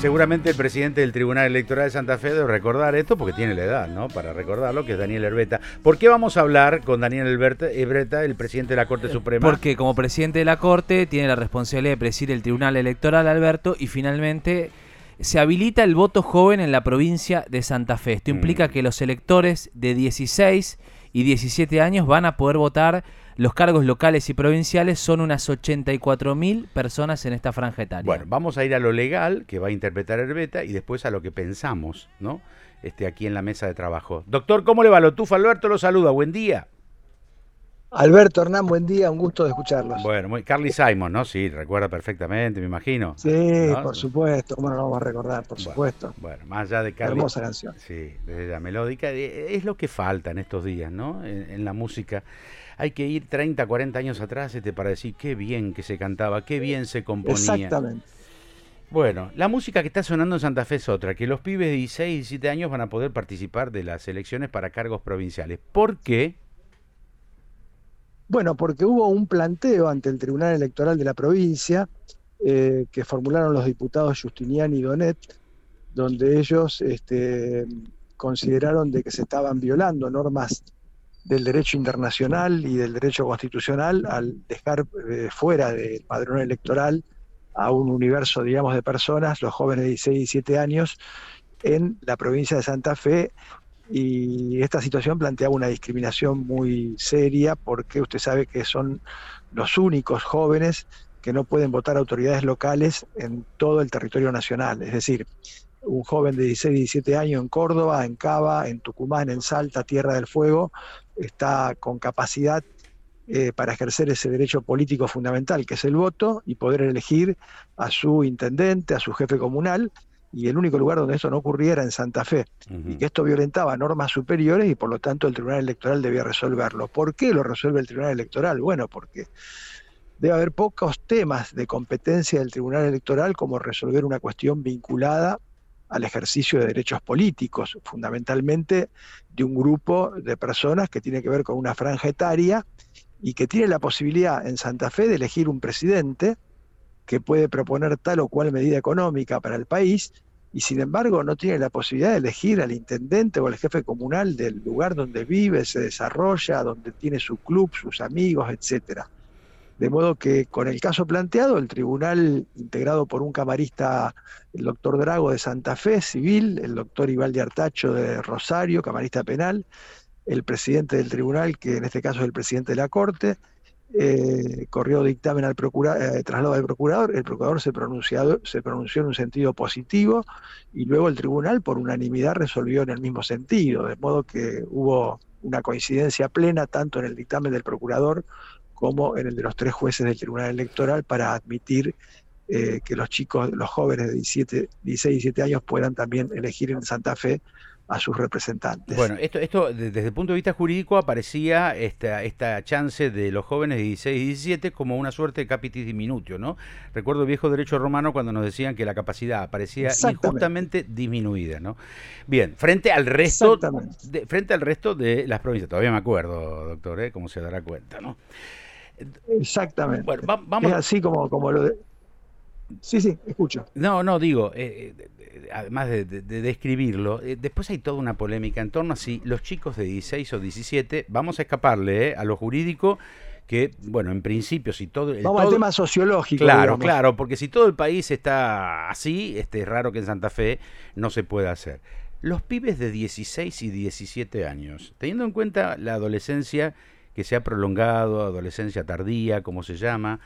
seguramente el presidente del Tribunal Electoral de Santa Fe debe recordar esto porque tiene la edad, ¿no? Para recordarlo, que es Daniel Herbeta. ¿Por qué vamos a hablar con Daniel Herbeta, el presidente de la Corte Suprema? Porque como presidente de la Corte tiene la responsabilidad de presidir el Tribunal Electoral, Alberto, y finalmente se habilita el voto joven en la provincia de Santa Fe. Esto implica que los electores de 16 y 17 años van a poder votar los cargos locales y provinciales. Son unas 84.000 personas en esta franja etaria. Bueno, vamos a ir a lo legal, que va a interpretar Herbeta, y después a lo que pensamos, ¿no? Aquí en la mesa de trabajo. Doctor, ¿cómo le va? Lotufa Alberto lo saluda, buen día. Alberto, Hernán, buen día, un gusto de escucharlos. Bueno, Carly Simon, ¿no? Sí, recuerda perfectamente, me imagino. Sí, ¿no? Por supuesto, ¿cómo no lo vamos a recordar? Por supuesto. Bueno, más allá de Carly. Hermosa canción. Sí, desde la melódica. Es lo que falta en estos días, ¿no? En la música. Hay que ir 30, 40 años atrás para decir qué bien que se cantaba, qué bien se componía. Exactamente. Bueno, la música que está sonando en Santa Fe es otra, que los pibes de 16 y 17 años van a poder participar de las elecciones para cargos provinciales. ¿Por qué? Bueno, porque hubo un planteo ante el Tribunal Electoral de la provincia que formularon los diputados Justiniani y Donet, donde ellos consideraron de que se estaban violando normas del derecho internacional y del derecho constitucional al dejar fuera del padrón electoral a un universo, digamos, de personas, los jóvenes de 16 y 17 años, en la provincia de Santa Fe. Y esta situación planteaba una discriminación muy seria porque usted sabe que son los únicos jóvenes que no pueden votar autoridades locales en todo el territorio nacional. Es decir, un joven de 16 y 17 años en Córdoba, en Cava, en Tucumán, en Salta, Tierra del Fuego, está con capacidad para ejercer ese derecho político fundamental que es el voto y poder elegir a su intendente, a su jefe comunal. Y el único lugar donde eso no ocurría era en Santa Fe, y que esto violentaba normas superiores y por lo tanto el Tribunal Electoral debía resolverlo. ¿Por qué lo resuelve el Tribunal Electoral? Bueno, porque debe haber pocos temas de competencia del Tribunal Electoral como resolver una cuestión vinculada al ejercicio de derechos políticos, fundamentalmente de un grupo de personas que tiene que ver con una franja etaria y que tiene la posibilidad en Santa Fe de elegir un presidente que puede proponer tal o cual medida económica para el país, y sin embargo no tiene la posibilidad de elegir al intendente o al jefe comunal del lugar donde vive, se desarrolla, donde tiene su club, sus amigos, etcétera. De modo que con el caso planteado, el tribunal, integrado por un camarista, el doctor Drago de Santa Fe, civil, el doctor Ibaldi Artacho de Rosario, camarista penal, el presidente del tribunal, que en este caso es el presidente de la Corte, corrió dictamen al traslado al procurador. El procurador se pronunció en un sentido positivo y luego el tribunal por unanimidad resolvió en el mismo sentido, de modo que hubo una coincidencia plena tanto en el dictamen del procurador como en el de los 3 jueces del Tribunal Electoral para admitir que los jóvenes de 16 y 17 años puedan también elegir en Santa Fe a sus representantes. Bueno, esto desde el punto de vista jurídico aparecía esta chance de los jóvenes de 16 y 17 como una suerte de capitis diminutio, ¿no? Recuerdo el viejo derecho romano cuando nos decían que la capacidad aparecía injustamente disminuida, ¿no? Bien, frente al resto de las provincias, todavía me acuerdo, doctor, como se dará cuenta, ¿no? Exactamente. Bueno, vamos. Es así como lo de... Sí, escucho. No, digo, además de describirlo, después hay toda una polémica en torno a si los chicos de 16 o 17, vamos a escaparle a lo jurídico, que, bueno, en principio, si todo... Vamos al tema sociológico. Claro, porque si todo el país está así, es raro que en Santa Fe no se pueda hacer. Los pibes de 16 y 17 años, teniendo en cuenta la adolescencia que se ha prolongado, adolescencia tardía, como se llama,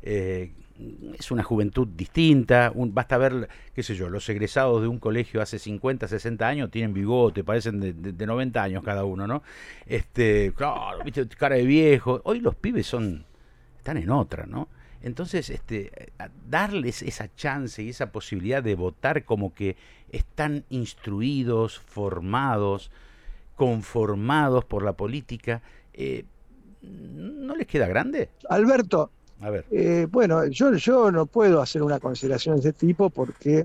es una juventud distinta, basta ver, qué sé yo, los egresados de un colegio hace 50, 60 años tienen bigote, parecen de 90 años cada uno, ¿no? Claro, viste, cara de viejo. Hoy los pibes están en otra, ¿no? Entonces, darles esa chance y esa posibilidad de votar como que están instruidos, formados, conformados por la política, ¿no les queda grande? Alberto, a ver. Bueno, yo no puedo hacer una consideración de ese tipo porque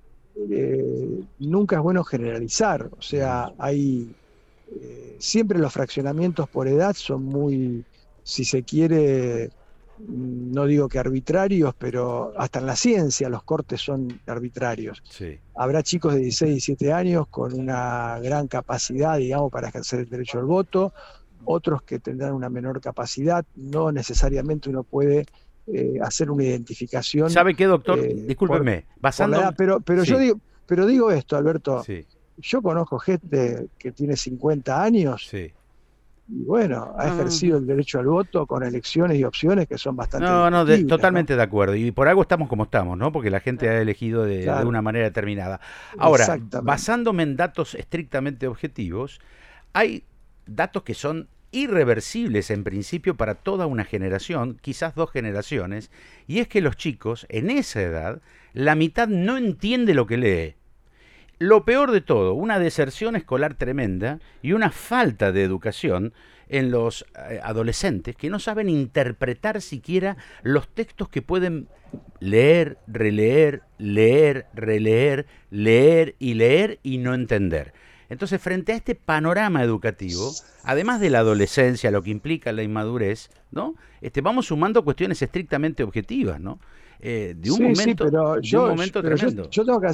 nunca es bueno generalizar. O sea, hay siempre los fraccionamientos por edad son muy, si se quiere, no digo que arbitrarios, pero hasta en la ciencia los cortes son arbitrarios. Sí. Habrá chicos de 16, 17 años con una gran capacidad, digamos, para ejercer el derecho al voto, otros que tendrán una menor capacidad. No necesariamente uno puede hacer una identificación ¿Sabe qué, doctor? por Discúlpeme, la edad, basando... pero Sí, pero digo esto, Alberto, sí, yo conozco gente que tiene 50 años sí. y bueno, ha No, no, ejercido no. el derecho al voto con elecciones y opciones que son bastante No, no, discutibles, ¿no? totalmente de acuerdo. Y por algo estamos como estamos, ¿no? Porque la gente ha elegido de Claro, una manera determinada. Ahora, exactamente. basándome en datos estrictamente objetivos, hay datos que son irreversibles en principio para toda una generación, quizás dos generaciones, y es que los chicos en esa edad, la mitad no entiende lo que lee. Lo peor de todo, una deserción escolar tremenda y una falta de educación en los adolescentes que no saben interpretar siquiera los textos que pueden leer, releer, leer, releer, leer y no entender. Entonces, frente a este panorama educativo, además de la adolescencia, lo que implica la inmadurez, ¿no? Vamos sumando cuestiones estrictamente objetivas, ¿no? Sí, sí, pero De un momento tremendo.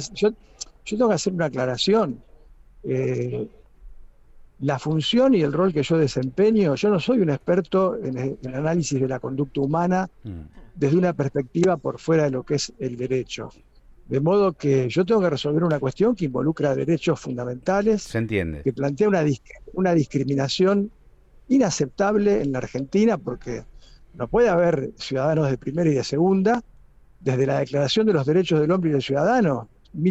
yo tengo que hacer una aclaración. Eh, la función y el rol que yo desempeño, yo no soy un experto en el análisis de la conducta humana Mm, desde una perspectiva por fuera de lo que es el derecho. De modo que yo tengo que resolver una cuestión que involucra derechos fundamentales, se entiende. que plantea una discriminación inaceptable en la Argentina, porque no puede haber ciudadanos de primera y de segunda. Desde la Declaración de los Derechos del Hombre y del Ciudadano,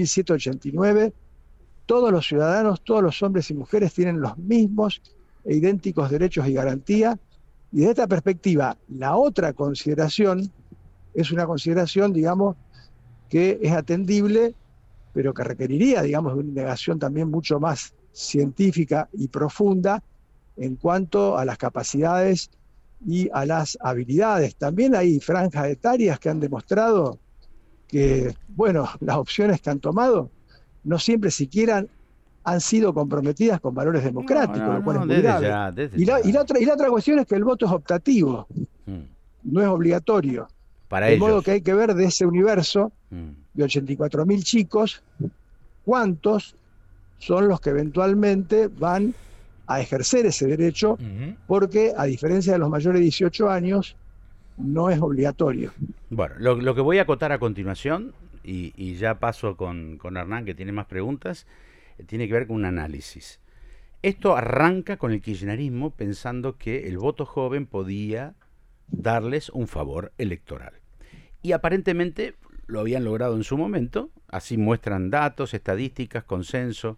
1789, todos los ciudadanos, todos los hombres y mujeres tienen los mismos e idénticos derechos y garantías. Y desde esta perspectiva, la otra consideración es una consideración, digamos, que es atendible, pero que requeriría, digamos, de una indagación también mucho más científica y profunda en cuanto a las capacidades y a las habilidades. También hay franjas etarias que han demostrado que, bueno, las opciones que han tomado no siempre siquiera han sido comprometidas con valores No, democráticos, no, lo cual es no, muy grave. desde ya. Y la otra cuestión es que el voto es optativo, Mm, no es obligatorio. para De modo que ellos. hay que ver de ese universo Mm, de 84.000 chicos, cuántos son los que eventualmente van a ejercer ese derecho, ujú. porque a diferencia de los mayores de 18 años, no es obligatorio. Bueno, lo que voy a acotar a continuación, y ya paso con Hernán, que tiene más preguntas, tiene que ver con un análisis. Esto arranca con el kirchnerismo pensando que el voto joven podía darles un favor electoral. Y aparentemente lo habían logrado en su momento, así muestran datos, estadísticas, consenso,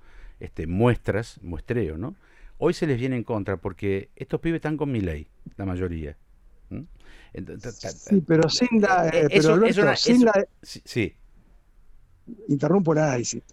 muestreo, ¿no? Hoy se les viene en contra porque estos pibes están con Milei, la mayoría. ¿Mm? Sí, pero pero Eso es Alberto, sí, sí, interrumpo el análisis.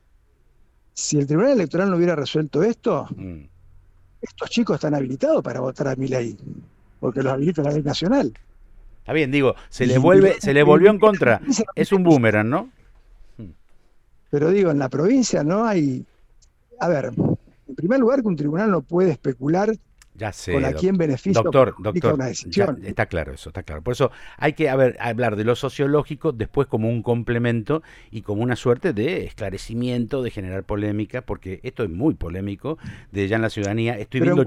Si el Tribunal Electoral no hubiera resuelto esto, mm. estos chicos están habilitados para votar a mi ley, porque los habilita la ley nacional. Está bien, digo, Y se le volvió en contra. Es un boomerang, ¿no? Mm. pero digo, en la provincia no hay. A ver, en primer lugar, que un tribunal no puede especular Ya con sé, a quién beneficia o perjudica doctor, una ya decisión. está claro eso, está claro. Por eso hay que hablar de lo sociológico después como un complemento y como una suerte de esclarecimiento, de generar polémica, porque esto es muy polémico, de ya en la ciudadanía. Estoy viendo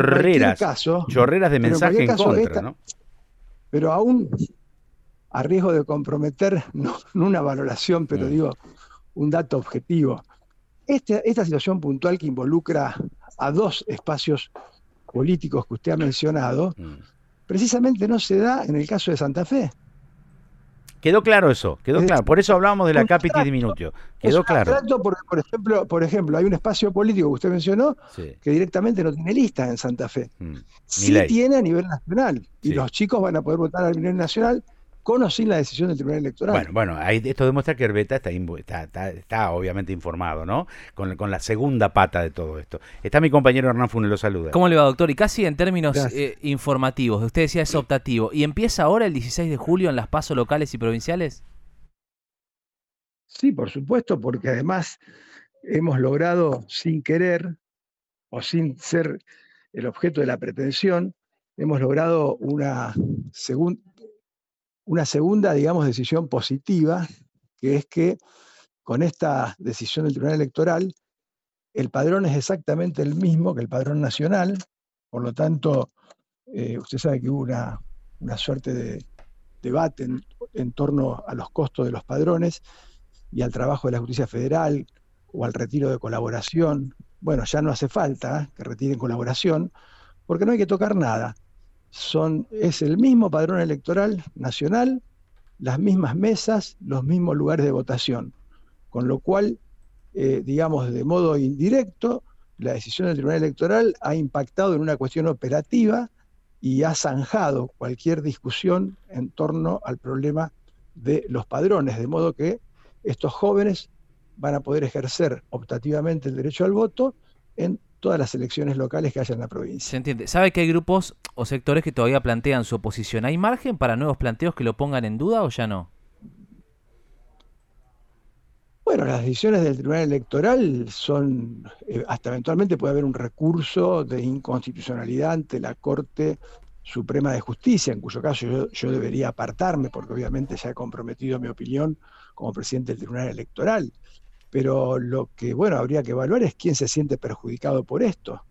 chorreras de Pero en mensaje cualquier en caso, contra, ¿no? pero aún a riesgo de comprometer, no una valoración, pero Mm, digo, un dato objetivo. Esta situación puntual que involucra a dos espacios políticos que usted ha mencionado, mm. precisamente no se da en el caso de Santa Fe. Quedó claro eso, quedó Es claro. decir, Por eso hablábamos de un la capiti abstracto. diminutio. Es Quedó un claro. abstracto porque, por ejemplo, hay un espacio político que usted mencionó Sí. que directamente no tiene listas en Santa Fe. Mm. Sí Milei, tiene a nivel nacional, y sí. los chicos van a poder votar a nivel nacional con o sin la decisión del Tribunal Electoral. Bueno, ahí esto demuestra que Herbeta está obviamente informado, ¿no? Con la segunda pata de todo esto. Está mi compañero Hernán Funes, lo saluda. ¿Cómo le va, doctor? Y casi en términos Gracias. informativos, usted decía es optativo. ¿Y empieza ahora el 16 de julio en las PASO locales y provinciales? Sí, por supuesto, porque además hemos logrado sin querer o sin ser el objeto de la pretensión, hemos logrado una segunda, una segunda, digamos, decisión positiva, que es que con esta decisión del Tribunal Electoral, el padrón es exactamente el mismo que el padrón nacional, por lo tanto, usted sabe que hubo una suerte de debate en torno a los costos de los padrones y al trabajo de la justicia federal o al retiro de colaboración. Bueno, ya no hace falta que retiren colaboración, porque no hay que tocar nada. Es el mismo padrón electoral nacional, las mismas mesas, los mismos lugares de votación, con lo cual, digamos, de modo indirecto, la decisión del Tribunal Electoral ha impactado en una cuestión operativa y ha zanjado cualquier discusión en torno al problema de los padrones, de modo que estos jóvenes van a poder ejercer optativamente el derecho al voto en todas las elecciones locales que haya en la provincia. Se entiende. ¿Sabe que hay grupos o sectores que todavía plantean su oposición? ¿Hay margen para nuevos planteos que lo pongan en duda o ya no? Bueno, las decisiones del Tribunal Electoral son, hasta eventualmente puede haber un recurso de inconstitucionalidad ante la Corte Suprema de Justicia, en cuyo caso yo debería apartarme, porque obviamente ya he comprometido mi opinión como presidente del Tribunal Electoral. Pero lo que, bueno, habría que evaluar es quién se siente perjudicado por esto.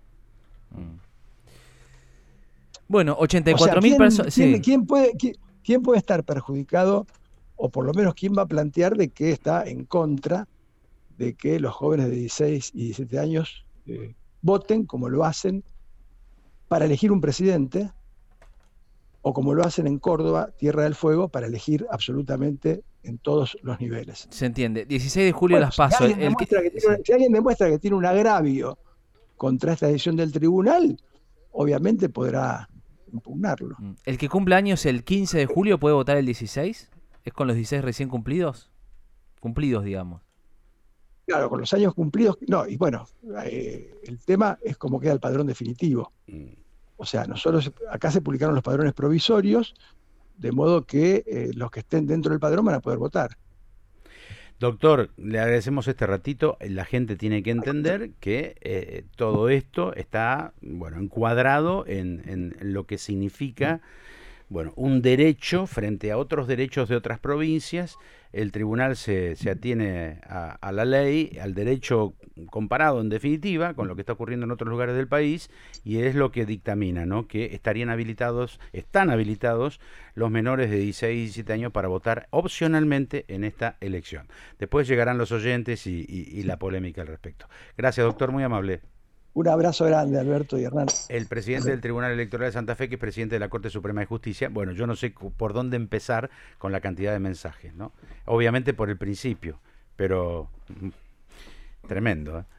Bueno, 84.000 personas. Sí. ¿Quién puede estar perjudicado, o por lo menos quién va a plantear de que está en contra de que los jóvenes de 16 y 17 años voten como lo hacen para elegir un presidente, o como lo hacen en Córdoba, Tierra del Fuego, para elegir absolutamente en todos los niveles? Se entiende. 16 de julio las PASO. Si alguien demuestra que tiene un agravio contra esta decisión del tribunal, obviamente podrá impugnarlo. ¿El que cumple años el 15 de julio puede votar el 16? ¿Es con los 16 recién cumplidos? Cumplidos, digamos. Claro, con los años cumplidos, no, y bueno, el tema es cómo queda el padrón definitivo. O sea, nosotros acá se publicaron los padrones provisorios, de modo que los que estén dentro del padrón van a poder votar. Doctor, le agradecemos este ratito. La gente tiene que entender que todo esto está, bueno, encuadrado en lo que significa, bueno, un derecho frente a otros derechos de otras provincias. El tribunal se atiene a la ley, al derecho comparado en definitiva con lo que está ocurriendo en otros lugares del país, y es lo que dictamina, ¿no? Que están habilitados los menores de 16 y 17 años para votar opcionalmente en esta elección. Después llegarán los oyentes y la polémica al respecto. Gracias, doctor, muy amable. Un abrazo grande, Alberto y Hernán. El presidente del Tribunal Electoral de Santa Fe, que es presidente de la Corte Suprema de Justicia. Bueno, yo no sé por dónde empezar con la cantidad de mensajes, ¿no? Obviamente por el principio, pero tremendo, ¿eh?